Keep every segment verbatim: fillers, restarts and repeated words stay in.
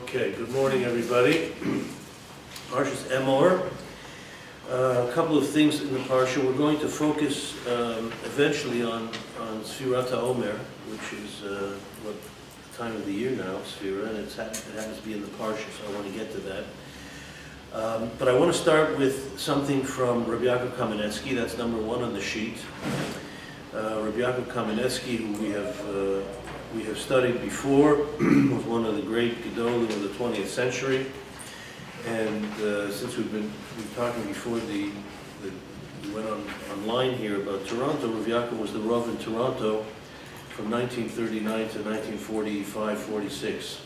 Okay, good morning everybody. Parshas Emor. Uh, a couple of things in the Parsha. We're going to focus um, eventually on, on Sfirat HaOmer, which is uh, what time of the year now, Sfira, and it's, it happens to be in the Parsha, so I want to get to that. Um, but I want to start with something from Rabbi Yaakov Kamenetsky. That's number one on the sheet. Uh, Rabbi Yaakov Kamenetsky, who we have uh, we have studied before, was one of the great Gedolim of the twentieth century. And uh, since we've been, we've talking before the, the we went on online here about Toronto, Rabbi Yaakov was the Rav in Toronto from nineteen thirty-nine to nineteen forty-five forty-six.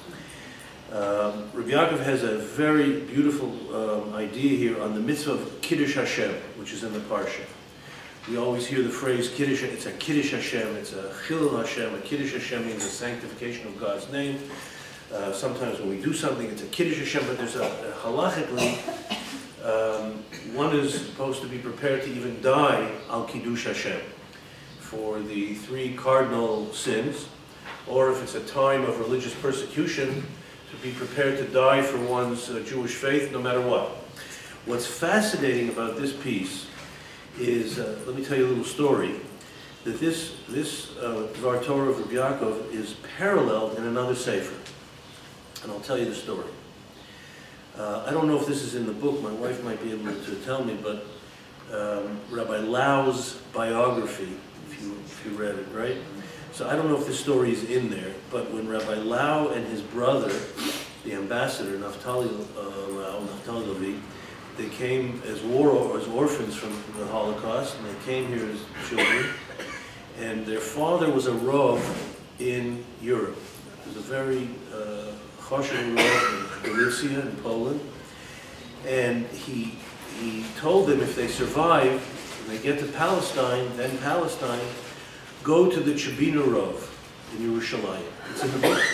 Um, Rabbi Yaakov has a very beautiful um, idea here on the mitzvah of Kiddush Hashem, which is in the Parsha. We always hear the phrase Kiddush, it's a Kiddush Hashem, it's a Chilul Hashem. A Kiddush Hashem means a sanctification of God's name. Uh, sometimes when we do something, it's a Kiddush Hashem, but there's a, a halachically, um, one is supposed to be prepared to even die al Kiddush Hashem for the three cardinal sins, or if it's a time of religious persecution, to be prepared to die for one's uh, Jewish faith, no matter what. What's fascinating about this piece is, uh, let me tell you a little story, that this, this uh, Dvar Torah of Rabbi Yaakov is paralleled in another sefer. And I'll tell you the story. Uh, I don't know if this is in the book, my wife might be able to tell me, but um, Rabbi Lau's biography, if you, if you read it, right? So I don't know if this story is in there, but when Rabbi Lau and his brother, the ambassador, Naftali uh, Lau, Naftali Levi, they came as war or as orphans from the Holocaust, and they came here as children. And their father was a Rav in Europe. He was a very choshev Rav in Galicia, in Poland. And he, he told them if they survive, when they get to Palestine, then Palestine, go to the Chibina Rav in Yerushalayim. It's in the book.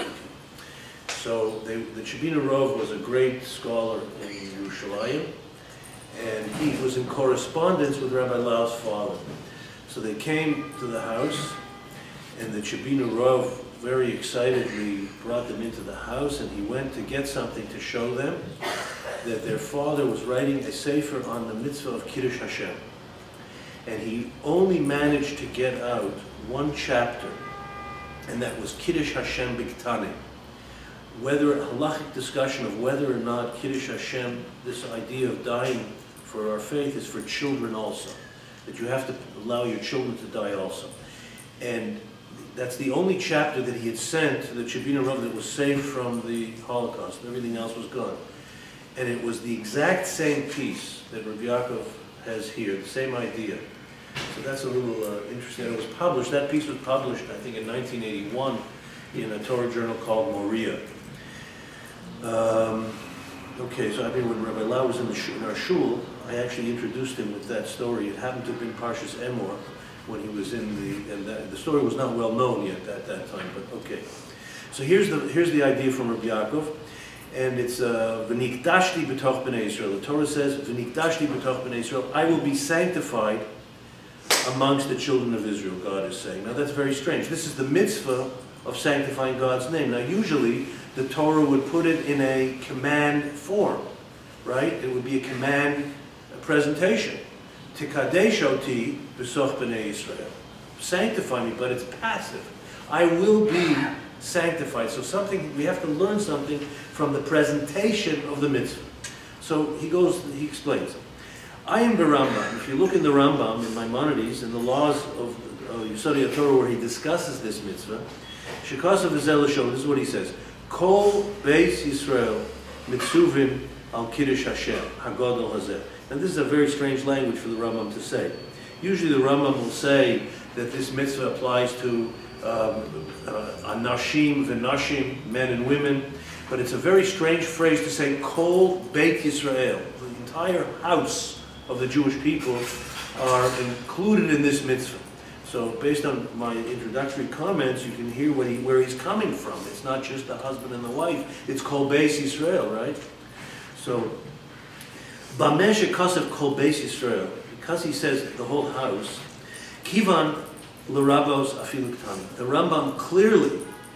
So they, the Chibina Rav was a great scholar in Yerushalayim, and he was in correspondence with Rabbi Lau's father. So they came to the house, and the Chibina Rav very excitedly brought them into the house, and he went to get something to show them that their father was writing a sefer on the mitzvah of Kiddush Hashem. And he only managed to get out one chapter, and that was Kiddush Hashem B'Ktanim. Whether a halachic discussion of whether or not Kiddush Hashem, this idea of dying for our faith, is for children also. That you have to allow your children to die also. And that's the only chapter that he had sent to the Chibina Rav that was saved from the Holocaust. Everything else was gone. And it was the exact same piece that Rabbi Yaakov has here, the same idea. So that's a little uh, interesting. It was published, that piece was published, I think, in nineteen eighty-one in a Torah journal called Moriah. Um, okay, so I mean, when Rabbi Lau was in, the sh in our shul, I actually introduced him with that story. It happened to have been Parshas Emor when he was in the, and that, the story was not well known yet at that time, but okay. So here's the, here's the idea from Rabbi Yaakov, and it's V'nikdashti b'toch b'nei Yisrael. The Torah says, V'nikdashti b'toch b'nei Yisrael, I will be sanctified amongst the children of Israel, God is saying. Now that's very strange. This is the mitzvah of sanctifying God's name. Now usually the Torah would put it in a command form, right? It would be a command a presentation. Tikadesh oti b'soch b'nei Yisrael. Sanctify me, but it's passive. I will be sanctified. So something, we have to learn something from the presentation of the mitzvah. So he goes, he explains. I am the Rambam. If you look in the Rambam, in Maimonides, in the laws of uh, Yesodei HaTorah, where he discusses this mitzvah, Shekasav V'zel Shom, this is what he says. Kol Beis Yisrael mitzuvim al Kiddush Hashem, Hagadol Hazeh. And this is a very strange language for the Rambam to say. Usually the Rambam will say that this mitzvah applies to um, uh, Anashim V'nashim, men and women, but it's a very strange phrase to say Kol Beit Yisrael. The entire house of the Jewish people are included in this mitzvah. So based on my introductory comments, you can hear what he, where he's coming from. It's not just the husband and the wife. It's Kol Beis Yisrael, right? So, Bameh shekasav Kol Beis Yisrael, because he says the whole house, Kivan l'Rabos afilu k'tanim. The Rambam clearly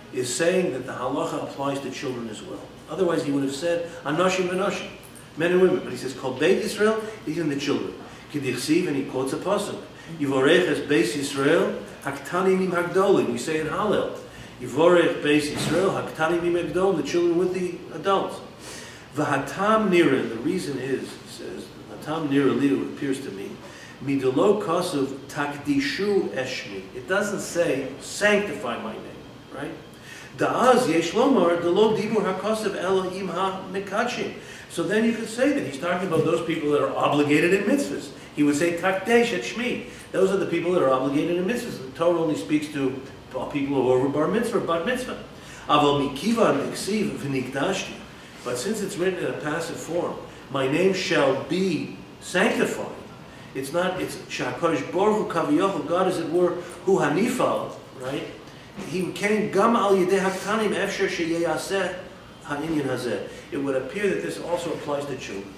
is saying that the halacha applies to children as well. Otherwise, he would have said, Anashim v'nashim, men and women. But he says, Kol Beit Yisrael, even the children. K'dichsiv, and he quotes a pasuk. Yivorech es Beis Yisrael, haktanim im hagdolim. We say in Hallel. Yivorech Beis Yisrael, haktanim im hagdolim, the children with the adults. V'hatam nira, the reason is, he says, hatam nira li, it appears to me, midolo kosuv takdishu eshmi. It doesn't say, sanctify my name, right? Da'az yesh lomar, delo dibur hakosuv Elohim ha-mekachim. So then you could say that he's talking about those people that are obligated in mitzvahs. He would say, takdesh et shmi. Those are the people that are obligated in mitzvahs. The Torah only speaks to people who are over bar mitzvah, bar mitzvah. Aval mikivan iksiv v'nikdashti. But since it's written in a passive form, my name shall be sanctified. It's not, it's Shakadosh Baruch Hu Kaviyachol, God as it were, Hu Hanifal, right? He came gam al yedei haktanim efsher sheyaseh ha'inyan hazeh. It would appear that this also applies to children.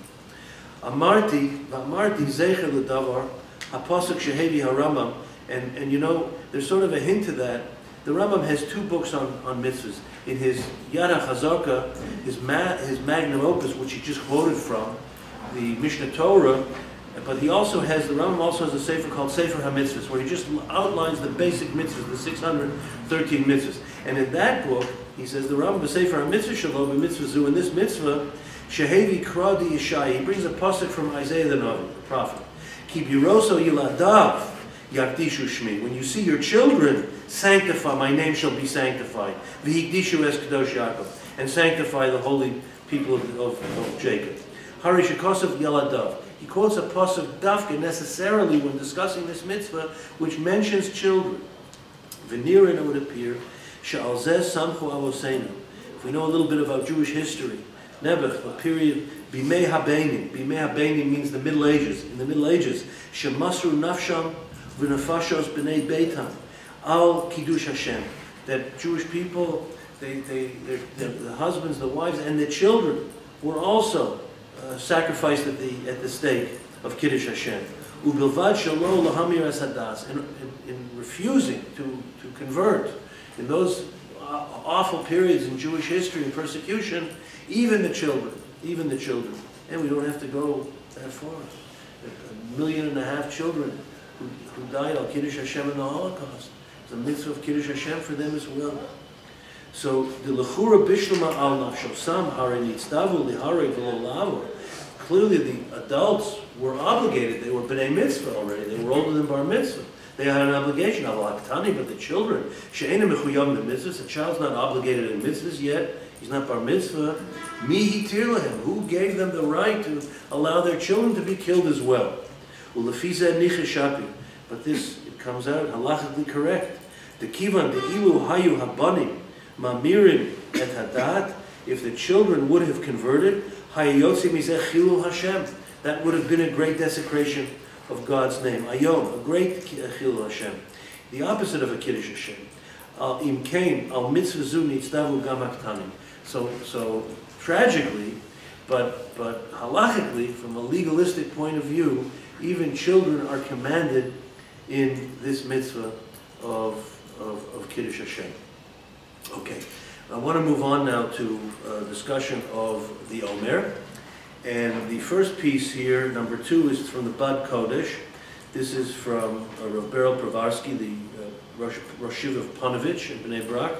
Amarti, v'amarti zecher l'davar, ha'pasuk shehevi ha'Rambam, and, and you know, there's sort of a hint to that. The Rambam has two books on, on mitzvahs. In his Yad HaChazaka, his, ma, his magnum opus, which he just quoted from, the Mishnah Torah, but he also has, the Rambam also has a sefer called Sefer HaMitzvahs, where he just outlines the basic mitzvahs, the six hundred thirteen mitzvahs. And in that book, he says, the Rambam, the Sefer HaMitzvah Shalom, mitzvah zu, in this mitzvah, Shehevi Kradi Yishai, he brings a pasuk from Isaiah the Navi, the prophet. Ki biroso yiladav yakdishu shmi. When you see your children, sanctify, my name shall be sanctified. V'hikdishu es kadosh Yaakov, and sanctify the holy people of, of, of Jacob. Hari shekosov yaladav. He quotes a pasuk dafka necessarily when discussing this mitzvah, which mentions children. V'nirin, it would appear, she'al zeh samchu avoseinu. If we know a little bit about Jewish history, Nebuch, a period, bimei habenim. Bimei habenim means the Middle Ages. In the Middle Ages, shemasru nafsham v'nefashos b'nei beitam al kiddush Hashem. That Jewish people, they, they, the, the husbands, the wives, and the children were also uh, sacrificed at the at the stake of Kiddush Hashem. Ubilvad shalo lahamir es hadas. In, in, in refusing to, to convert, in those uh, awful periods in Jewish history and persecution, even the children, even the children, and we don't have to go that far. A million and a half children who, who died al Kiddush Hashem in the Holocaust. It's a mitzvah of Kiddush Hashem for them as well. So the lechura bishlama al nafshosam hare nitzdavu lihare v'lo lavo. Clearly, the adults were obligated. They were b'nei mitzvah already. They were older than bar mitzvah. They had an obligation. Aval haktani, but the children she'ena mechuyam the mitzvahs. The child's not obligated in mitzvahs yet. He's not bar mitzvah. Mi hitir lahem. Who gave them the right to allow their children to be killed as well? Ulefiza nichashapi. But this, it comes out halachically correct. The kivan the ilu hayu habanim mamirim et hadat. If the children would have converted, hayayotzi mizeh chilu Hashem. That would have been a great desecration of God's name. Ayom, a great chilu Hashem. The opposite of a kiddush Hashem. Al im kain al mitzvah zu nitzdavu gam haktanim. So, so tragically, but but halachically, from a legalistic point of view, even children are commanded in this mitzvah of of, of Kiddush Hashem. Okay, I want to move on now to a discussion of the Omer, and the first piece here, number two, is from the Bad Kodesh. This is from uh, Rav Beryl Pravarsky, the uh, Rosh, Rosh Yeshiva of Panovich in Bnei Brak.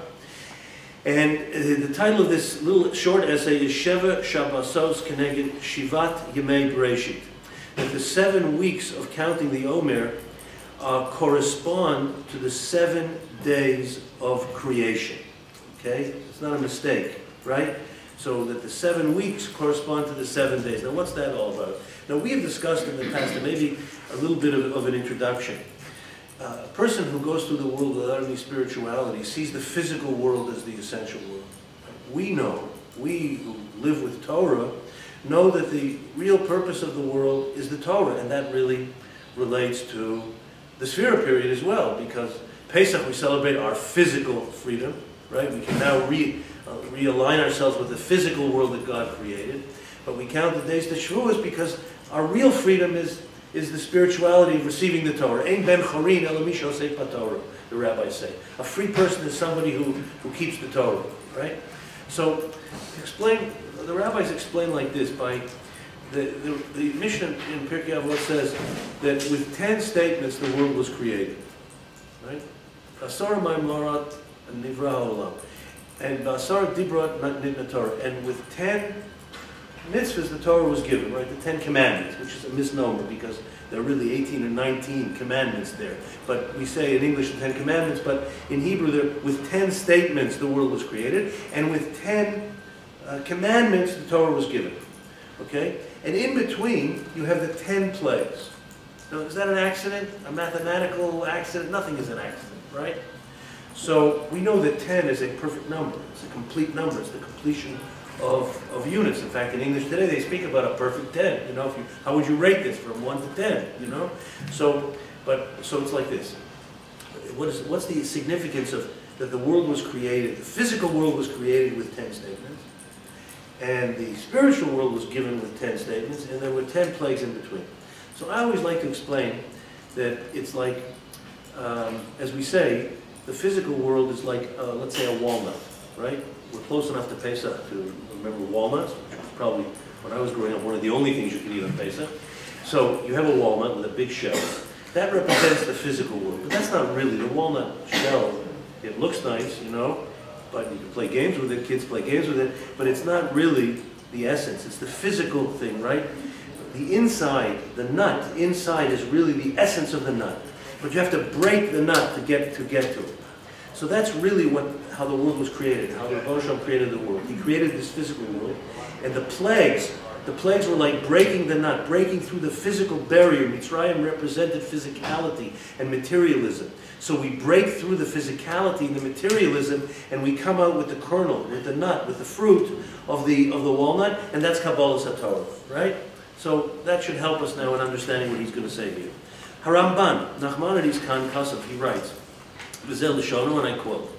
And uh, the title of this little short essay is Sheva Shabbosos Keneged Shivat Yemei Bereshit. That the seven weeks of counting the Omer uh, correspond to the seven days of creation. Okay? It's not a mistake, right? So that the seven weeks correspond to the seven days. Now what's that all about? Now we have discussed in the past, and maybe a little bit of, of an introduction. Uh, a person who goes through the world without any spirituality sees the physical world as the essential world. We know, we who live with Torah, know that the real purpose of the world is the Torah, and that really relates to the Sefirah period as well, because Pesach we celebrate our physical freedom, right? We can now re, uh, realign ourselves with the physical world that God created, but we count the days to Shavuos because our real freedom is is the spirituality of receiving the Torah. Ein ben chorin ela mi she'oseh b'Torah. the rabbis say. A free person is somebody who, who keeps the Torah, right? So, explain, the rabbis explain like this, by the, the, the Mishnah in Pirkei Avot says that with ten statements the world was created, right? Asar Ma'amorat Nivra Ha'olam, and Asar Dibrat Nitna Torah, and with ten mitzvahs the Torah was given, right? The Ten Commandments, which is a misnomer because there are really eighteen or nineteen commandments there. But we say in English the Ten Commandments, but in Hebrew there, with ten statements the world was created, and with ten uh, commandments the Torah was given. Okay? And in between you have the ten plagues. Now, is that an accident? A mathematical accident? Nothing is an accident, right? So we know that ten is a perfect number. It's a complete number. It's the completion of, of units. In fact, in English today, they speak about a perfect ten. You know, if you, how would you rate this from one to ten? You know, so but so it's like this. What is what's the significance of that? The world was created. The physical world was created with ten statements, and the spiritual world was given with ten statements, and there were ten plagues in between. So I always like to explain that it's like, um, as we say, the physical world is like, uh, let's say, a walnut, right? We're close enough to Pesach to remember walnuts, which was probably, when I was growing up, one of the only things you could eat on Pesach. So you have a walnut with a big shell. That represents the physical world, but that's not really the walnut shell. It looks nice, you know, but you can play games with it, kids play games with it, but it's not really the essence. It's the physical thing, right? The inside, the nut inside is really the essence of the nut. But you have to break the nut to get to get to it. So that's really what how the world was created, how the Rebbe Shalom created the world. He created this physical world, and the plagues, the plagues were like breaking the nut, breaking through the physical barrier. Mitzrayim represented physicality and materialism. So we break through the physicality and the materialism, and we come out with the kernel, with the nut, with the fruit of the of the walnut, and that's Kabbalas HaTorah, right? So that should help us now in understanding what he's going to say here. Haramban, Nachmanides Khan Kasav, he writes, V'zel L'shono, and I quote,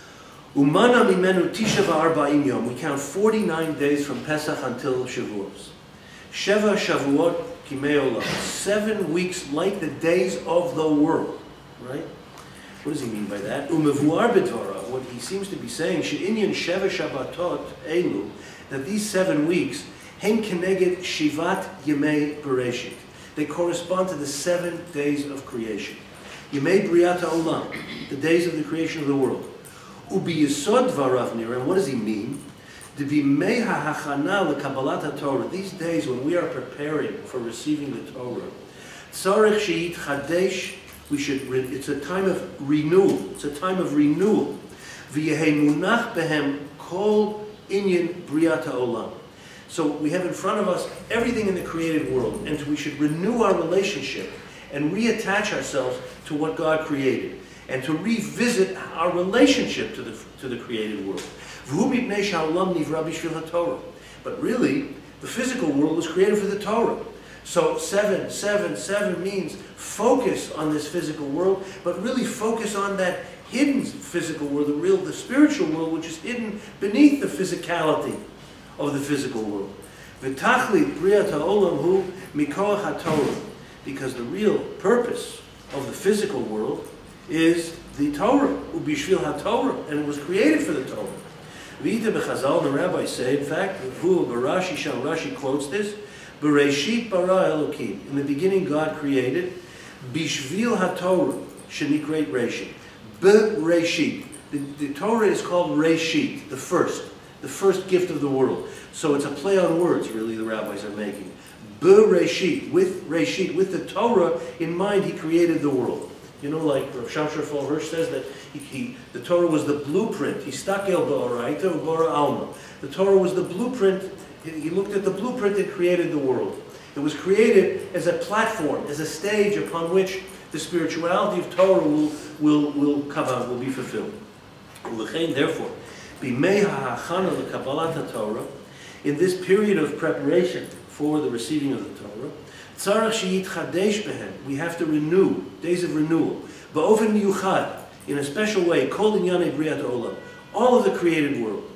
Umana mimenu tisha v'arba'im yom, we count forty-nine days from Pesach until Shavuos. Sheva Shavuot kimei olam, seven weeks like the days of the world, right? What does he mean by that? Umevuar b'dvara, what he seems to be saying, she'inyan Sheva Shabbatot elu, that these seven weeks, Hem keneged shivat yemei bereshit. They correspond to the seven days of creation. Yemei briat ha'olam, the days of the creation of the world. Ubi yisod dvarav nira, and what does he mean? D'bimei ha'hachana lekabbalat ha'torah, these days when we are preparing for receiving the Torah, tzarech she'it chadesh, we should, it's a time of renewal, it's a time of renewal. V'yehei munach behem kol inyan briat ha'olam. So we have in front of us everything in the created world, and we should renew our relationship and reattach ourselves to what God created, and to revisit our relationship to the, to the created world. But really, the physical world was created for the Torah. So seven, seven, seven means focus on this physical world, but really focus on that hidden physical world, the real, the spiritual world, which is hidden beneath the physicality of the physical world. V'tachlit briat ha'olam hu mikoach ha'torah, because the real purpose of the physical world is the Torah, ubishvil ha'torah, and it was created for the Torah. V'ita b'chazal, the rabbis say, in fact, Vu Barashi Sham Rashi quotes this, Bereshit bara Elokim, in the beginning God created, bishvil ha'torah, shenikret Reshit. Bereshit. The, the Torah is called Reshit, the first. The first gift of the world. So it's a play on words, really, the rabbis are making. Bereshit, with Reshit, with the Torah in mind, he created the world. You know, like Rav Shamshir Fall Hirsch says, that he, he, the Torah was the blueprint. Histakel ba'oraita u'bora alma. The Torah was the blueprint. He looked at the blueprint and created the world. It was created as a platform, as a stage upon which the spirituality of Torah will, will, will come out, will be fulfilled. Therefore, in this period of preparation for the receiving of the Torah, we have to renew, days of renewal, in a special way, all of the created world.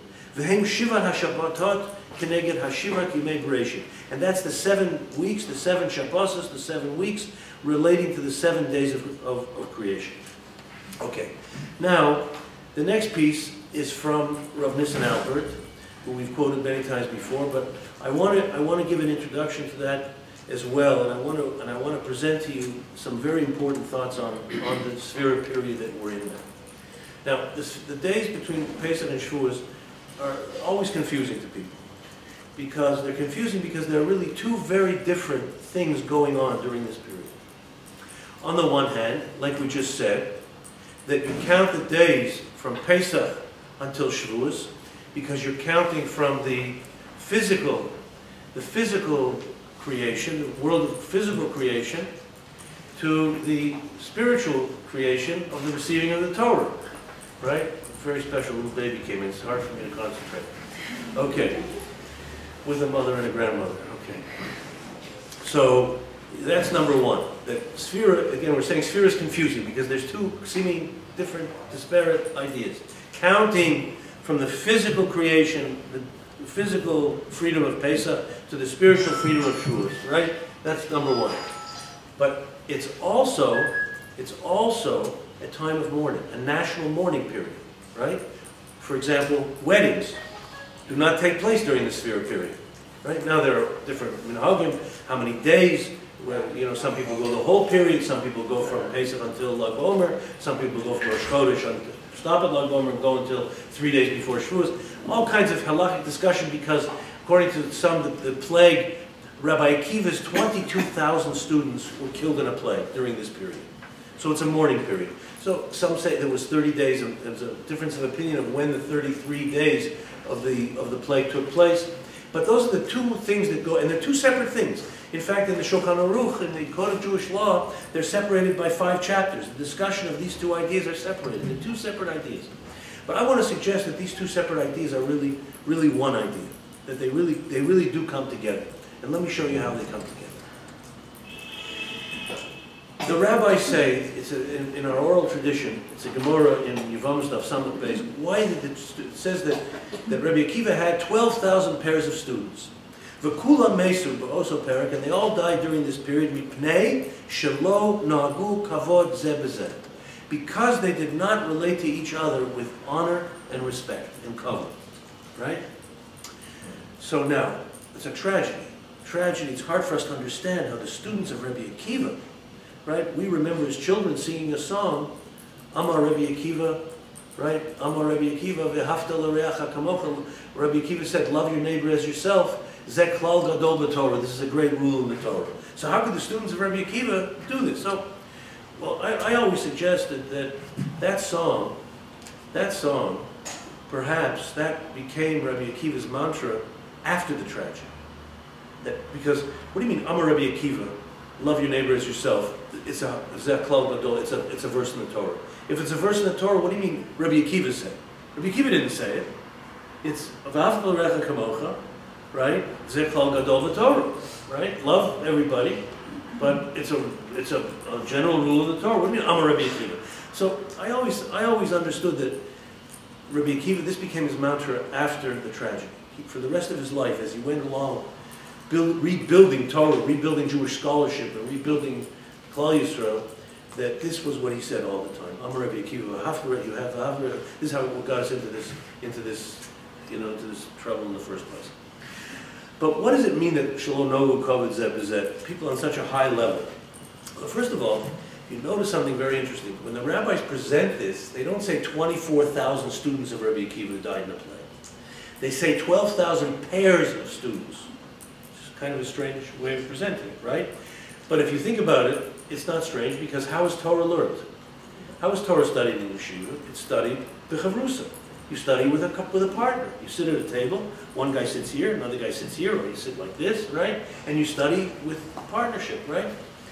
And that's the seven weeks, the seven Shabbosos, the seven weeks relating to the seven days of, of, of creation. Okay, now the next piece is from Rav Nissen Albert, who we've quoted many times before, but I want to I want to give an introduction to that as well, and I want to and I want to present to you some very important thoughts on on the Sefira period that we're in now. Now, this, the days between Pesach and Shavuos are always confusing to people, because they're confusing because there are really two very different things going on during this period. On the one hand, like we just said, that you count the days from Pesach until Shavuos, because you're counting from the physical, the physical creation, the world of physical creation, to the spiritual creation of the receiving of the Torah, right? A very special little baby came in. It's hard for me to concentrate. Okay, with a mother and a grandmother. Okay, so that's number one. That Sefira, again, we're saying Sefira is confusing because there's two seeming different, disparate ideas. Counting from the physical creation, the physical freedom of Pesach, to the spiritual freedom of Shavuos, right? That's number one. But it's also, it's also a time of mourning, a national mourning period, right? For example, weddings do not take place during the Sefira period, right? Now there are different minhagim, how many days, where, you know, some people go the whole period, some people go from Pesach until Lag Omer, some people go from Rosh Chodesh until, stop at Lag Omer and go until three days before Shavuos. All kinds of halachic discussion because, according to some, the, the plague, Rabbi Akiva's twenty-two thousand students were killed in a plague during this period. So it's a mourning period. So some say there was thirty days, and there's a difference of opinion of when the thirty-three days of the, of the plague took place. But those are the two things that go, and they're two separate things. In fact, in the Shulchan Aruch, in the Code of Jewish Law, they're separated by five chapters. The discussion of these two ideas are separated. They're two separate ideas. But I want to suggest that these two separate ideas are really, really one idea. That they really, they really do come together. And let me show you how they come together. The rabbis say, it's a, in, in our oral tradition, it's a Gemara in Yevamos Daf Samach Beis, why did it, it says that, that Rabbi Akiva had twelve thousand pairs of students. V'kula mesu b'oso perak, and they all died during this period, mipnei shelo nagu kavod zeh b'zeh, because they did not relate to each other with honor and respect and kavod, right? So now, it's a tragedy. Tragedy, it's hard for us to understand how the students of Rabbi Akiva, right? We remember as children singing a song, Amar Rabbi Akiva, right? Amar Rabbi Akiva, v'hafta l'reacha kamocha. Rabbi Akiva said, love your neighbor as yourself. Zeh klal gadol b'Torah. This is a great rule in the Torah. So how could the students of Rabbi Akiva do this? So, well, I, I always suggested that that song, that song, perhaps that became Rabbi Akiva's mantra after the tragedy. That, because, what do you mean, Amar Rabbi Akiva, love your neighbor as yourself? It's a Zeh klal gadol. It's a it's a verse in the Torah. If it's a verse in the Torah, what do you mean Rabbi Akiva said? Rabbi Akiva didn't say it. It's V'ahavta l'reacha kamocha, right? Zeh klal gadol v'Torah, right? Love everybody, but it's a it's a, a general rule of the Torah. What do you mean Amar Rabbi Akiva? So I always I always understood that Rabbi Akiva, this became his mantra after the tragedy. He, for the rest of his life, as he went along, build, rebuilding Torah, rebuilding Jewish scholarship, and rebuilding Klal Yisrael, that this was what he said all the time. Amar Rabbi Akiva, Haftareh, you have Haftareh. This is how it got us into this, into this, you know, into this trouble in the first place. But what does it mean that Shalom Nogu Kavod Zeh B'Zeh? People on such a high level. Well, first of all, you notice something very interesting. When the rabbis present this, they don't say twenty-four thousand students of Rabbi Akiva died in a plague. They say twelve thousand pairs of students. It's kind of a strange way of presenting it, right? But if you think about it, it's not strange, because how is Torah learned? How is Torah studied in yeshiva? It's studied b'chavrusa. You study with a with a partner. You sit at a table. One guy sits here, another guy sits here, or you sit like this, right? And you study with partnership, right?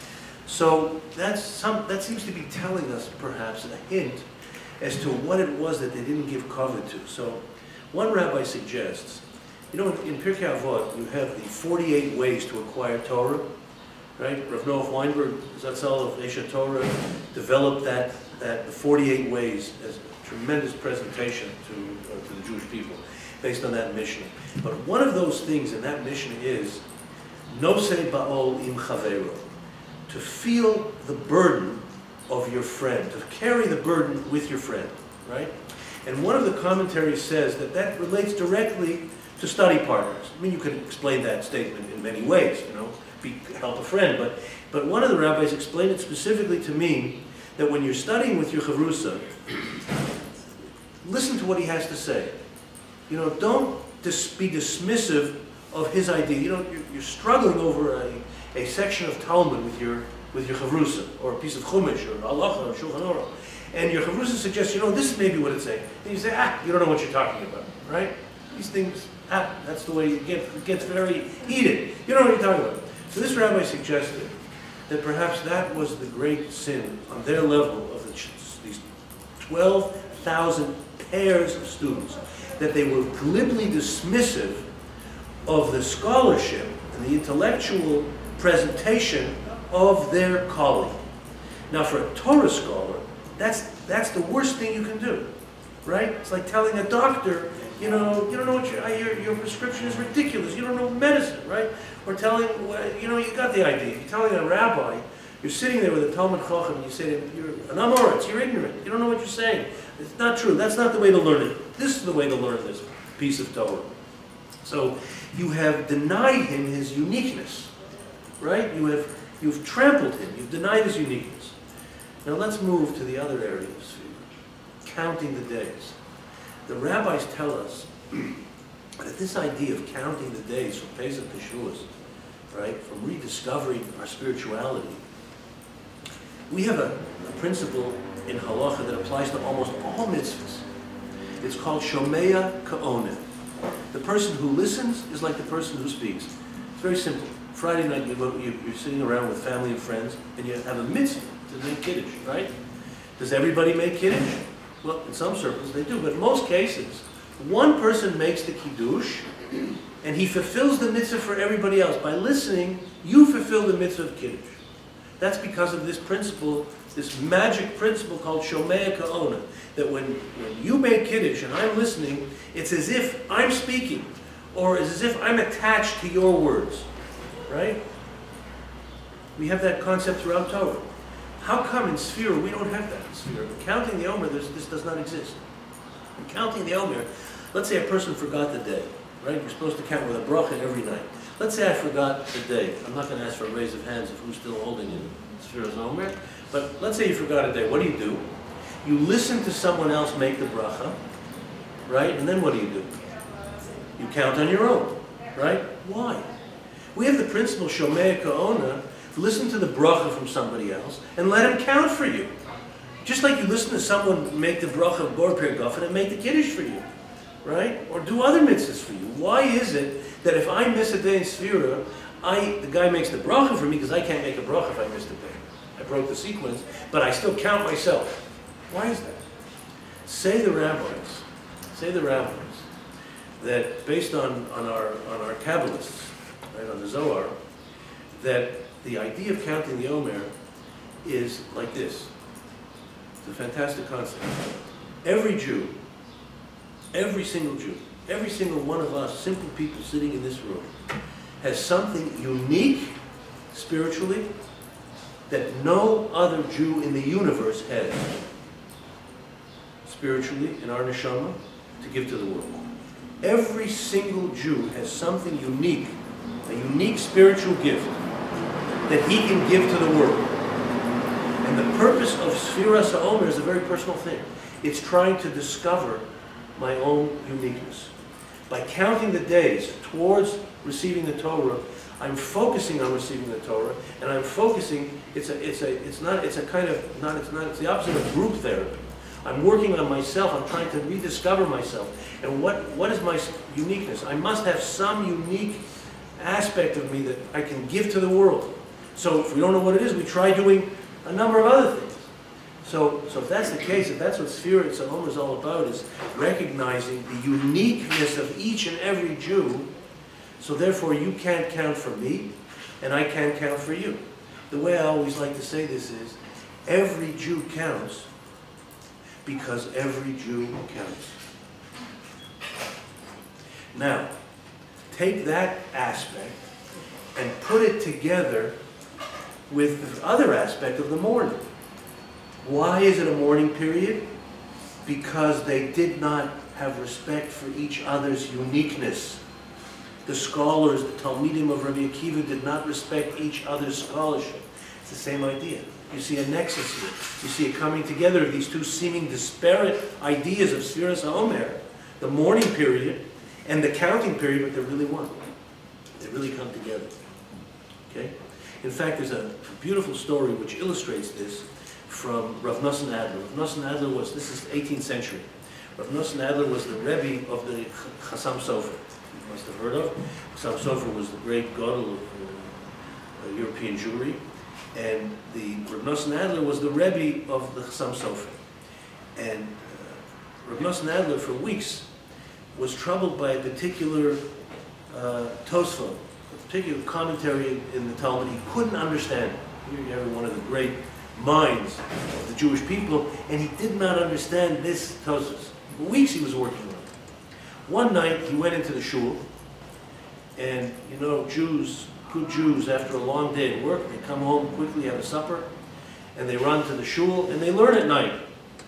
So that's some. That seems to be telling us perhaps a hint as to what it was that they didn't give kavod to. So one rabbi suggests, you know, in, in Pirkei Avot you have the forty-eight ways to acquire Torah. Right? Rav Noach Weinberg, Zatzal of Eshet Torah, developed that, that the forty-eight ways as a tremendous presentation to, uh, to the Jewish people based on that mission. But one of those things in that mission is Nosei Ba'ol Im Chavero, to feel the burden of your friend, to carry the burden with your friend, right? And one of the commentaries says that that relates directly to study partners. I mean, you could explain that statement in many ways, you know, be, help a friend, but, but one of the rabbis explained it specifically to mean that when you're studying with your chavrusa, listen to what he has to say. You know, don't dis be dismissive of his idea. You know, you're, you're struggling over a, a section of Talmud with your with your chavrusa, or a piece of chumash, or halacha, or shulchan aruch, and your chavrusa suggests, you know, this is maybe what it's saying, and you say, ah, you don't know what you're talking about, right? These things happen. That's the way it gets, it gets very heated. You don't know what you're talking about. So this rabbi suggested that perhaps that was the great sin on their level of the, these twelve thousand pairs of students, that they were glibly dismissive of the scholarship and the intellectual presentation of their colleague. Now, for a Torah scholar, that's that's the worst thing you can do, right? It's like telling a doctor, you know, you don't know what your your, your prescription is ridiculous. You don't know medicine, right? Or telling, you know, you got the idea. You're telling a rabbi, you're sitting there with a Talmud Chacham, and you say to him, you're an amoritz, you're ignorant. You don't know what you're saying. It's not true. That's not the way to learn it. This is the way to learn this piece of Torah. So you have denied him his uniqueness, right? You have you've trampled him. You've denied his uniqueness. Now let's move to the other area of sphere, counting the days. The rabbis tell us that this idea of counting the days from Pesach to Shavuos, right, from rediscovering our spirituality, we have a, a principle in halacha that applies to almost all mitzvahs. It's called Shomea Ka'oneh. The person who listens is like the person who speaks. It's very simple. Friday night, you go, you, you're sitting around with family and friends, and you have a mitzvah to make kiddush, right? Does everybody make kiddush? Well, in some circles they do, but in most cases, one person makes the kiddush, and he fulfills the mitzvah for everybody else. By listening, you fulfill the mitzvah of kiddush. That's because of this principle, this magic principle called Shomea Ka'oneh, that when, when you make kiddush and I'm listening, it's as if I'm speaking, or it's as if I'm attached to your words, right? We have that concept throughout Torah. How come in Sphira we don't have that in Sphira? In counting the Omer, this does not exist. In counting the Omer, let's say a person forgot the day, right? You're supposed to count with a bracha every night. Let's say I forgot the day. I'm not going to ask for a raise of hands if who's still holding in Sphira's Omer, but let's say you forgot a day. What do you do? You listen to someone else make the bracha, right? And then what do you do? You count on your own, right? Why? We have the principle Shomea Ka'oneh. Listen to the bracha from somebody else and let him count for you. Just like you listen to someone make the bracha of Bor Pirgofen and make the kiddush for you, right? Or do other mitzvahs for you. Why is it that if I miss a day in Sphira, I, the guy makes the bracha for me because I can't make a bracha if I missed a day. I broke the sequence, but I still count myself. Why is that? Say the rabbis, say the rabbis, that based on, on our on our Kabbalists, right, on the Zohar, that the idea of counting the Omer is like this. It's a fantastic concept. Every Jew, every single Jew, every single one of us, simple people sitting in this room, has something unique spiritually that no other Jew in the universe has. Spiritually, in our neshama, to give to the world. Every single Jew has something unique, a unique spiritual gift that he can give to the world. And the purpose of Sfiras HaOmer is a very personal thing. It's trying to discover my own uniqueness. By counting the days towards receiving the Torah, I'm focusing on receiving the Torah, and I'm focusing, it's a, it's a, it's not, it's a kind of, not, it's not, it's the opposite of group therapy. I'm working on myself, I'm trying to rediscover myself. And what, what is my uniqueness? I must have some unique aspect of me that I can give to the world. So if we don't know what it is, we try doing a number of other things. So, so if that's the case, if that's what Sfiras HaOmer is all about, is recognizing the uniqueness of each and every Jew, so therefore you can't count for me, and I can't count for you. The way I always like to say this is, every Jew counts because every Jew counts. Now, take that aspect and put it together with the other aspect of the morning. Why is it a mourning period? Because they did not have respect for each other's uniqueness. The scholars, the Talmidim of Rabbi Akiva, did not respect each other's scholarship. It's the same idea. You see a nexus here. You see a coming together of these two seeming disparate ideas of Sfiras HaOmer, the mourning period and the counting period, but they're really one. They really come together. Okay? In fact, there's a beautiful story which illustrates this from Rav Nosson Adler. Rav Nosson Adler was, this is eighteenth century. Rav Nosson Adler was the Rebbe of the Chassam Sofer. You must have heard of. Chassam Sofer was the great Gadol of uh, European Jewry. And the Rav Nosson Adler was the Rebbe of the Chassam Sofer. And uh, Rav Nosson Adler, for weeks, was troubled by a particular uh, Tosfot, a particular commentary in the Talmud. He couldn't understand it. Here you have one of the great minds of the Jewish people, and he did not understand this Tosfos. For weeks he was working on it. One night he went into the shul, and you know, Jews, good Jews, after a long day at work, they come home quickly, have a supper, and they run to the shul, and they learn at night.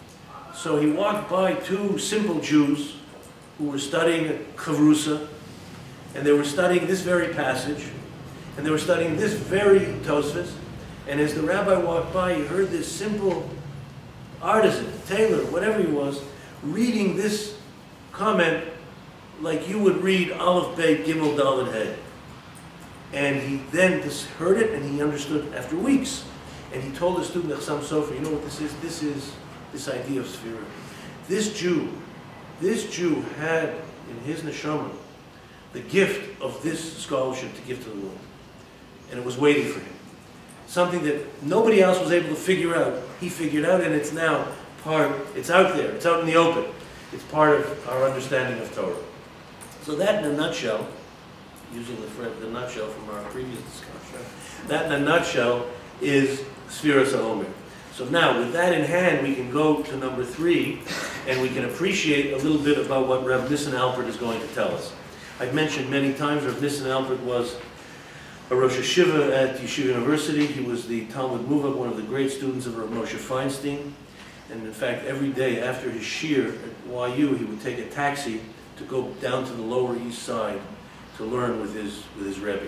So he walked by two simple Jews who were studying Chavrusa, and they were studying this very passage, and they were studying this very Tosfos, and as the rabbi walked by, he heard this simple artisan, tailor, whatever he was, reading this comment like you would read Aleph Beit Gimel Daled Hey. And he then just heard it, and he understood after weeks. And he told the student Chassam Sofer, you know what this is? This is this idea of Sfira. This Jew, this Jew had in his neshama the gift of this scholarship to give to the world. And it was waiting for him. Something that nobody else was able to figure out. He figured out, and it's now part, it's out there, it's out in the open. It's part of our understanding of Torah. So that in a nutshell, using the, the nutshell from our previous discussion, that in a nutshell is Sfiras HaOmer. So now, with that in hand, we can go to number three, and we can appreciate a little bit about what Rav Nissen Alpert is going to tell us. I've mentioned many times Rav Nissen Alpert was a Rosh Hashiva at Yeshiva University. He was the Talmud Muvak, one of the great students of Rav Moshe Feinstein. And in fact, every day after his shir at Y U, he would take a taxi to go down to the Lower East Side to learn with his, with his Rebbe.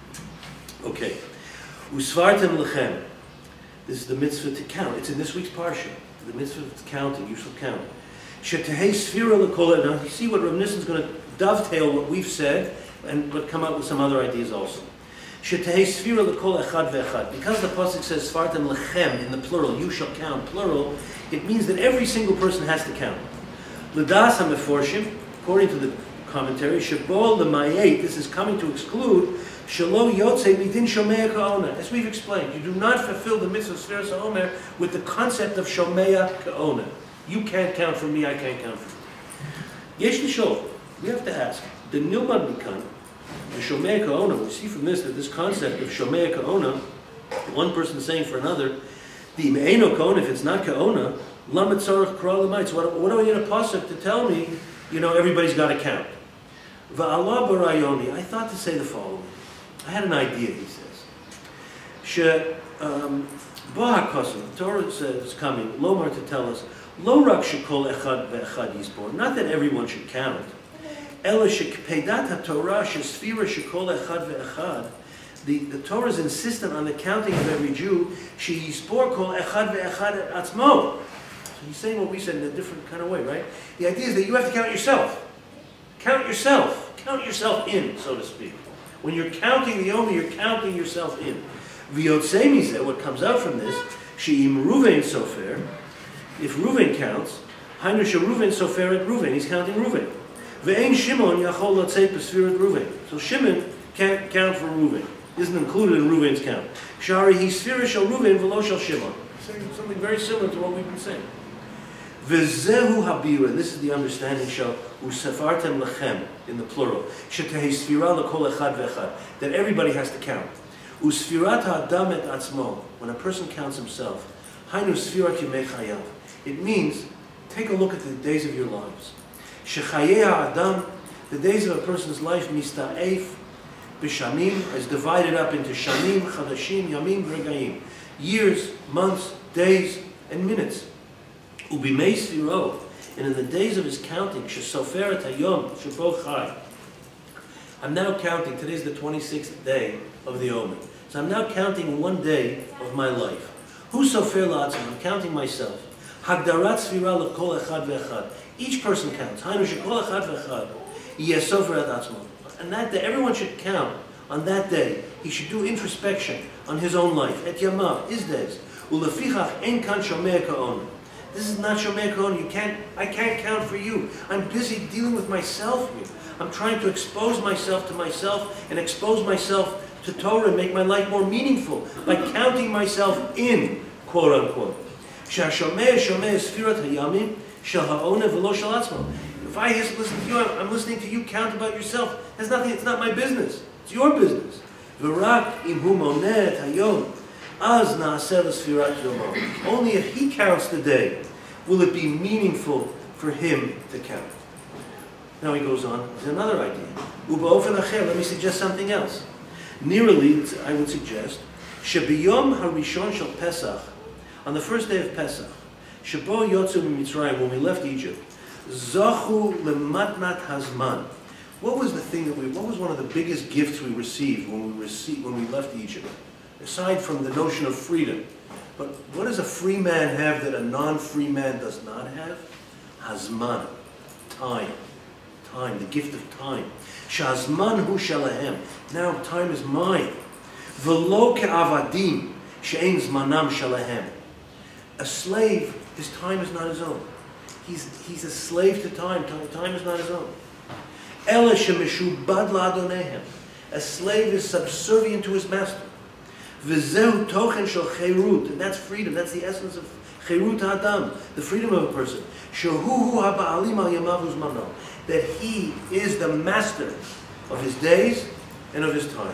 Okay. Usvartem lechem. This is the mitzvah to count. It's in this week's parsha. The mitzvah to counting. You shall count. Shetehei sfira l'kol. Now, you see what Rav Nissen's going to dovetail what we've said, and but come up with some other ideas also. Shetehei sfira l'kol echad ve'echad. Because the pasuk says svartem lechem in the plural, you shall count plural, it means that every single person has to count. L'das hameforshim, according to the commentary, shebol l'mayet, this is coming to exclude shelo yotzei midin shomea ka'ona. As we've explained, you do not fulfill the mitzvah of Sfiras HaOmer with the concept of shomea ka'ona. You can't count for me, I can't count for you. Yesh lishol, we have to ask, the nilmad mikan, the shomea ka'ona, we see from this that this concept of shomea ka'ona, one person saying for another, the me'eno ka'ona, if it's not ka'ona, lamet tzarech k'ra l'mayt. What, what do I need a pasuk to tell me, you know, everybody's got to count? Va'ala barayoni, I thought to say the following. I had an idea, he says. She, um, the Torah says, coming, Lomar to tell us, Lo rak shekol echad ve'echad yisbor, not that everyone should count. Ela shekpedat haTorah shesfira shekol echad ve'echad. The, the Torah is insistent on the counting of every Jew. She yispor kol echad ve'echad atzmo. So he's saying what we said in a different kind of way, right? The idea is that you have to count yourself. Count yourself. Count yourself in, so to speak. When you're counting the Omer, you're counting yourself in. V'yotzei mizeh, what comes out from this, she'im Ruvain sofer, if Ruvain counts, hainu she'Ruvain sofer et Ruvain, he's counting Ruvain. Ve'ein Shimon yachol lotzei b'sfirat Ruvain. So Shimon can't count for Ruvain. Isn't included in Ruvain's count. Shari he sfira shel Ruvain v'lo shel Shimon. Saying something very similar to what we've been saying. V'zehu habira, this is the understanding shel usefartem lechem in the plural. Shetehei sfira l'kol echad ve'echad, that everybody has to count. Usfirat ha'adam et atzmo, when a person counts himself. Hainu sfirat yimei chayav. It means, take a look at the days of your lives. Shechayei ha'adam, the days of a person's life, mista'ef b'shamim, is divided up into shamim, chadashim, yamim, v'regayim. Years, months, days, and minutes. Ubimei Sfiro, and in the days of his counting, Shesoferet Hayom Shebo Chai. I'm now counting, today's the twenty-sixth day of the Omer. So I'm now counting one day of my life. Hu Sofer La'atzmo, I'm counting myself. Hagdarat Sfira L'kol Echad Ve'echad. Each person counts. Hainu Shekol Echad Ve'echad Yeh Sofer Et Atzmo. And that day, everyone should count on that day. He should do introspection on his own life. Et Yamav, his days. Ulefichach Ein Kan Shomei Ka'omer. This is not Shomei Ka'omer. You can't, I can't count for you. I'm busy dealing with myself here. I'm trying to expose myself to myself and expose myself to Torah and make my life more meaningful by counting myself in, quote unquote. If I just listen to you, I'm listening to you count about yourself. That's nothing, it's not my business. It's your business. Only if he counts the day will it be meaningful for him to count. Now he goes on, there's another idea. Let me suggest something else. Nearly, I would suggest, Shebiyom harishon shel Pesach, on the first day of Pesach, Shebo yotzu mitzrayim, when we left Egypt, zachu lematnat hazman. What was the thing that we? What was one of the biggest gifts we received when we received when we left Egypt? Aside from the notion of freedom, but what does a free man have that a non-free man does not have? Hazman, time, time, the gift of time. Shazman hu shalahem. Now time is mine. V'lo ke'avadim she'ein zmanam shalahem. A slave, his time is not his own. He's he's a slave to time. Time, time is not his own. Ela shemeshubad la'adonehem. A slave is subservient to his master. V'zehu tochen shel cherut, and that's freedom. That's the essence of cherut ha'adam, the freedom of a person. Shehu ha'ba'alim al yamav uzmano. That he is the master of his days and of his time.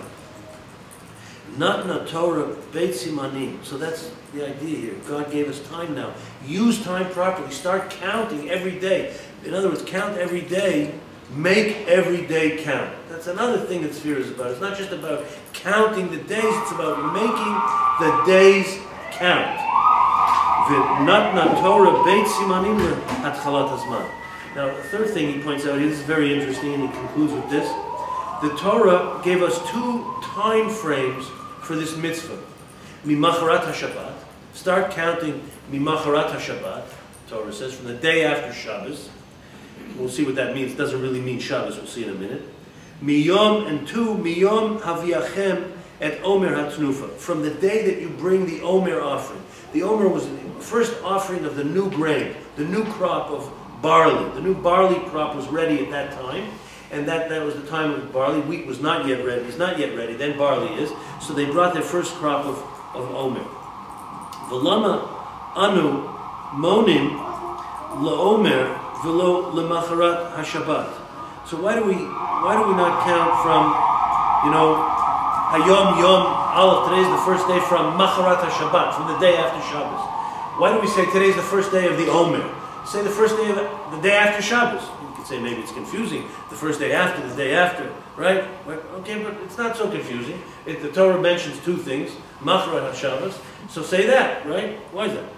Not na Torah beit simanim. So that's the idea here. God gave us time now. Use time properly. Start counting every day. In other words, count every day. Make every day count. That's another thing that Sfira is about. It's not just about counting the days. It's about making the days count. Not na Torah beit simanim atchalat hazman. Now, the third thing he points out here, this is very interesting, and he concludes with this. The Torah gave us two time frames for this mitzvah. Mimacharat HaShabbat. Start counting Mimacharat HaShabbat, Torah says, from the day after Shabbos. We'll see what that means. It doesn't really mean Shabbos, we'll see in a minute. Miyom, and two, Miyom Haviachem et Omer HaTnufa. From the day that you bring the Omer offering. The Omer was the first offering of the new grain, the new crop of barley. The new barley crop was ready at that time, and that, that was the time of barley. Wheat was not yet ready. It's not yet ready. Then barley is. So they brought their first crop of, of Omer. V'lama anu monim la'omer v'lo l'macharat haShabbat. So why do we why do we not count from, you know, Hayom Yom Aleph, today's the first day from Macharat haShabbat, from the day after Shabbos? Why do we say today's the first day of the Omer? Say the first day of the, the day after Shabbos. You could say maybe it's confusing. The first day after, the day after, right? Okay, but it's not so confusing. It, the Torah mentions two things, Macharat HaShabbos. So say that, right? Why is that?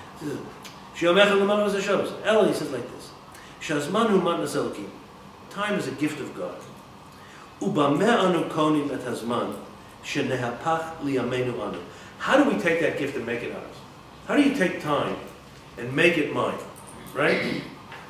Ela, he says like this. Shazmanu matnas elokim. Time is a gift of God. Ubameh anu konim et hazman shenehapach liyamenu anu. How do we take that gift and make it ours? How do you take time and make it mine? Right?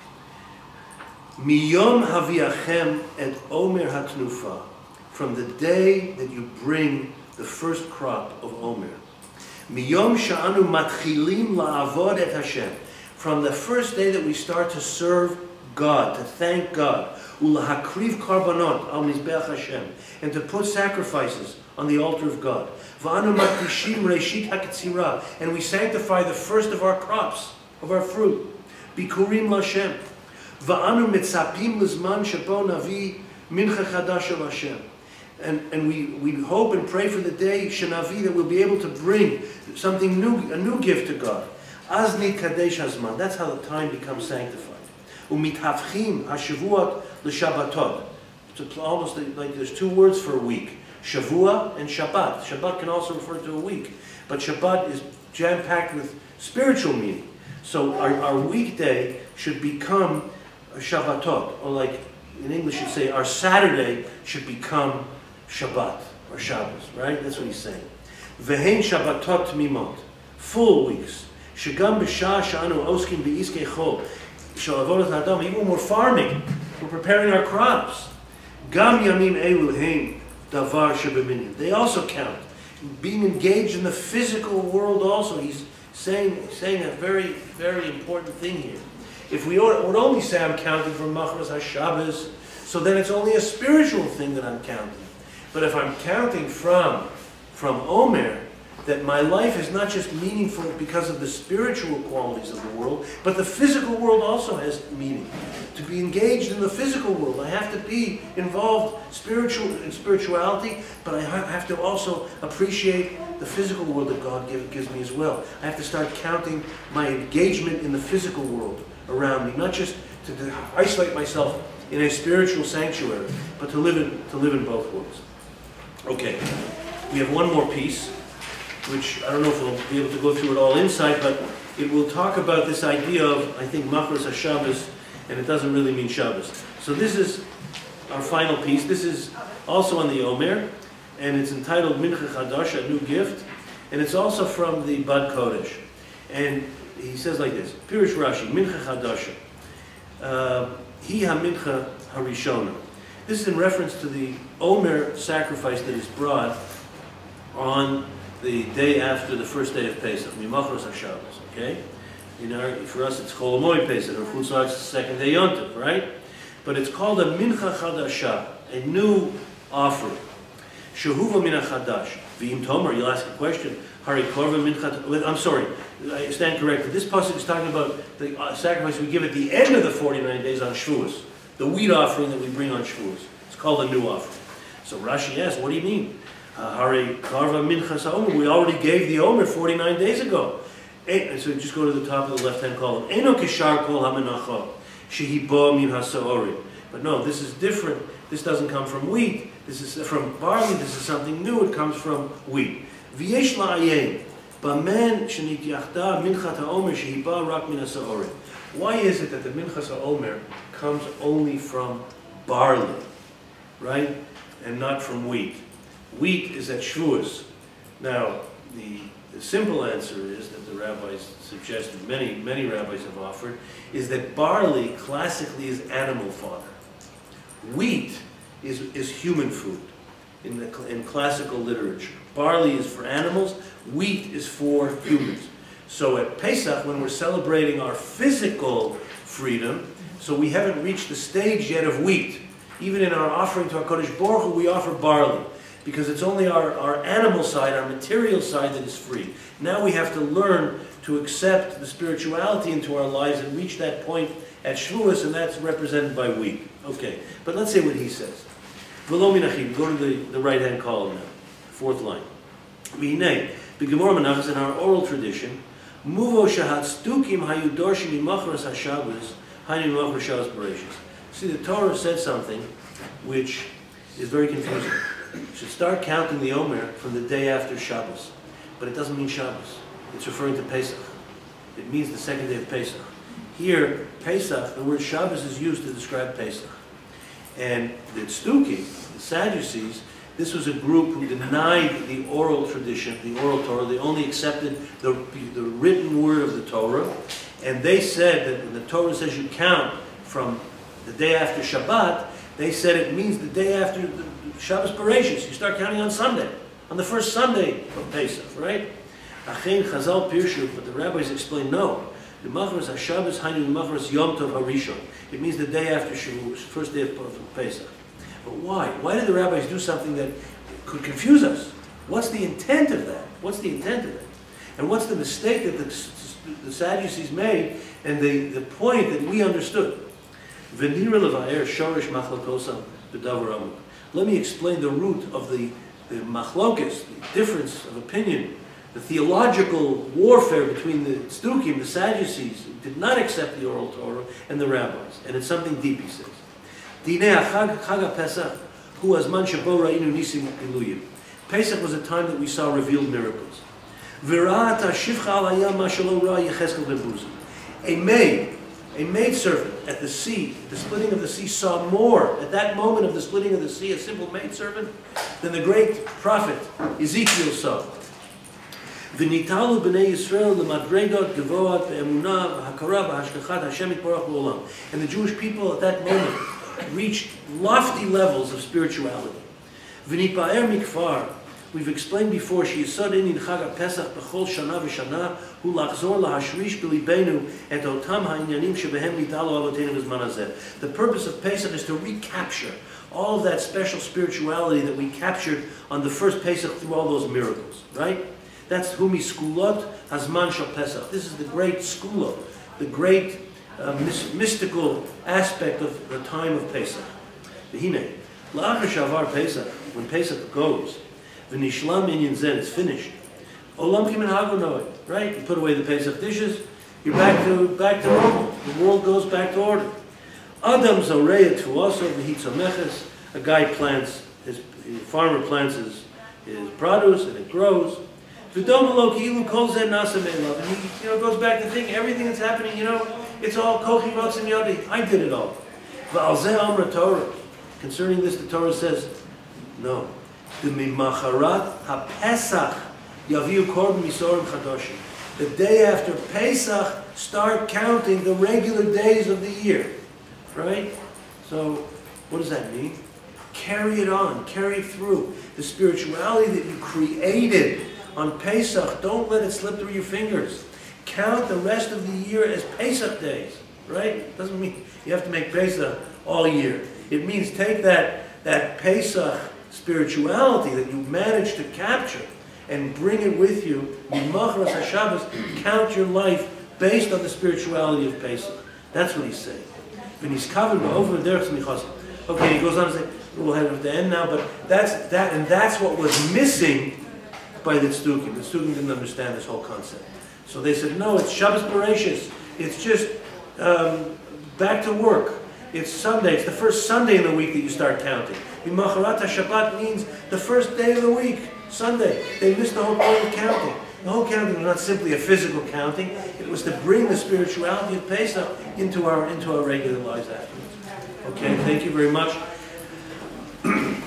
Miyom haviachem et Omer hatnufa. From the day that you bring the first crop of Omer. Miyom sha'anu matchilim la'avod et Hashem. From the first day that we start to serve God, to thank God. Ulahakriv karbanot al mizbeach Hashem. And to put sacrifices on the altar of God. V'anu matishim reshit haketzira. And we sanctify the first of our crops, of our fruit. Bikurim Lashem. Va'anu mitzapim lizman shabo navi mincha chadash el Hashem. And, and we, we hope and pray for the day, shenavi, that we'll be able to bring something new, a new gift to God. Azni kadesh hazman. That's how the time becomes sanctified. Umithavchim hashavuot l'shabbatot. It's almost like there's two words for a week. Shavua and Shabbat. Shabbat can also refer to a week. But Shabbat is jam-packed with spiritual meaning. So our, our weekday should become a Shabbatot, or like in English you'd say our Saturday should become Shabbat, or Shabbos, right? That's what he's saying. Vehein Shabbatot Tmimot, full weeks. Shagam b'shah sha'anu oskim be'iskei chol. Sha'avodat hadam, even when we're farming, we're preparing our crops. Gam yamim elu hein davar shebeminyan. They also count. Being engaged in the physical world also, he's saying, saying a very, very important thing here. If we would only say I'm counting from Machras HaShabbos, so then it's only a spiritual thing that I'm counting. But if I'm counting from, from Omer, that my life is not just meaningful because of the spiritual qualities of the world, but the physical world also has meaning. To be engaged in the physical world, I have to be involved spiritual in spirituality, but I have to also appreciate the physical world that God give, gives me as well. I have to start counting my engagement in the physical world around me, not just to, to isolate myself in a spiritual sanctuary, but to live in, to live in both worlds. Okay, we have one more piece, which I don't know if we'll be able to go through it all inside, but it will talk about this idea of, I think, Machras HaShabbos, and it doesn't really mean Shabbos. So this is our final piece. This is also on the Omer, and it's entitled Mincha Chadash, a new gift, and it's also from the Bad Kodesh. And he says like this, Pirush Rashi, Mincha Chadash, Hi HaMincha HaRishona. This is in reference to the Omer sacrifice that is brought on the day after the first day of Pesach, Mimachros HaShabbos, okay? You know, for us it's Chol Hamoed Pesach, or Chutz La'aretz, the second day Yom Tov, right? But it's called a Mincha Chadasha, a new offering. Shehuva Min HaChadash. V'im Tomer, you'll ask a question. Hari Korva Mincha, I'm sorry, I stand corrected. This passage is talking about the uh, sacrifice we give at the end of the forty-nine days on Shavuos. The wheat offering that we bring on Shavuos. It's called a new offering. So Rashi asks, what do you mean? Hari Karva Minchas HaOmer. We already gave the Omer forty-nine days ago. And so just go to the top of the left-hand column. Eno kishar kol hamenacha shehi ba min hasaori. But no, this is different. This doesn't come from wheat. This is from barley. This is something new. It comes from wheat. V'yesh la'ayin b'men shenityachta minchat haOmer shehi ba rak min hasaori. Why is it that the Minchas HaOmer comes only from barley, right, and not from wheat? Wheat is at Shavuos. Now, the, the simple answer is that the rabbis suggested, many, many rabbis have offered, is that barley classically is animal fodder. Wheat is, is human food in, the, in classical literature. Barley is for animals, wheat is for humans. So at Pesach, when we're celebrating our physical freedom, so we haven't reached the stage yet of wheat. Even in our offering to our Kodesh Baruch Hu, we offer barley, because it's only our, our animal side, our material side that is free. Now we have to learn to accept the spirituality into our lives and reach that point at Shavuos, and that's represented by wheat. Okay, but let's say what he says. V'lo min achim, go to the, the right-hand column now, fourth line. V'hinei, b'gemor menachas, in our oral tradition, muvo shahat stukim hayu dorshim imachras hashabbos, hayu imachras shabbos bereshis. See, the Torah said something which is very confusing. You should start counting the Omer from the day after Shabbos. But it doesn't mean Shabbos. It's referring to Pesach. It means the second day of Pesach. Here, Pesach, the word Shabbos is used to describe Pesach. And the Tzdukim, the Sadducees, this was a group who denied the oral tradition, the oral Torah. They only accepted the, the written word of the Torah. And they said that when the Torah says you count from the day after Shabbat, they said it means the day after the Shabbos Bereshis. You start counting on Sunday, on the first Sunday of Pesach, right? Achein Chazal Pirshu, but the rabbis explain no. The Machras HaShabbos Hainu Machras Yom Tov HaRishon. It means the day after Shavuos, first day of Pesach. But why? Why did the rabbis do something that could confuse us? What's the intent of that? What's the intent of that? And what's the mistake that the, the Sadducees made, and the, the point that we understood? V'nira levayer shorish machlokosam b'davar amuk. Let me explain the root of the, the machlokes, the difference of opinion, the theological warfare between the Tzdukim, the Sadducees, who did not accept the oral Torah, and the rabbis. And it's something deep, he says. Dinei Chag HaPesach, hu azman shebo ra'inu nisim iluyim. Pesach was a time that we saw revealed miracles. A maid, a maidservant at the sea, the splitting of the sea, saw more at that moment of the splitting of the sea, a simple maidservant, than the great prophet Ezekiel saw. ונתעלו בני ישראל למדרגות גבוהות באמונה והכרה בהשגחת השם יתברך לעולם. And the Jewish people at that moment reached lofty levels of spirituality. ונתפאר מכפר, we've explained before, שיסוד עניין חג הפסח בכל שנה ושנה הוא לחזור להשריש בליבנו את אותם העניינים שבהם נתעלו אבותינו בזמן הזה. The purpose of Pesach is to recapture all of that special spirituality that we captured on the first Pesach through all those miracles, right? That's Humi Skulot Hazman Shal Pesach. This is the great Skulot, the great uh, mystical aspect of the time of Pesach. V'hine, la'achar shavar Pesach, when Pesach goes, v'nishlam inyan zen, it's finished. Olam kimin hagonoi, right? You put away the Pesach dishes, you're back to back to normal. The world goes back to order. Adam zoreya tuaso v'hitzomeches. A guy plants his, a farmer plants his, his produce and it grows. And he, you know, goes back to think everything that's happening, you know, it's all kochi rotzim yodi. I did it all. Torah. Concerning this, the Torah says, no. The day after Pesach, start counting the regular days of the year. Right? So, what does that mean? Carry it on, carry it through. The spirituality that you created on Pesach, don't let it slip through your fingers. Count the rest of the year as Pesach days, right? Doesn't mean you have to make Pesach all year. It means take that, that Pesach spirituality that you managed to capture and bring it with you. Mimachras HaShabbos, count your life based on the spirituality of Pesach. That's what he's saying. When he's covered over there, okay, he goes on to say, we'll have to end now, but that's that, and that's what was missing by the Tzdukim. The Tzdukim didn't understand this whole concept. So they said, no, it's Shabbos Bereshis. It's just um, back to work. It's Sunday. It's the first Sunday in the week that you start counting. Macharat HaShabbat means the first day of the week, Sunday. They missed the whole point of counting. The whole counting was not simply a physical counting. It was to bring the spirituality of Pesach into our, into our regular lives afterwards. Okay, thank you very much.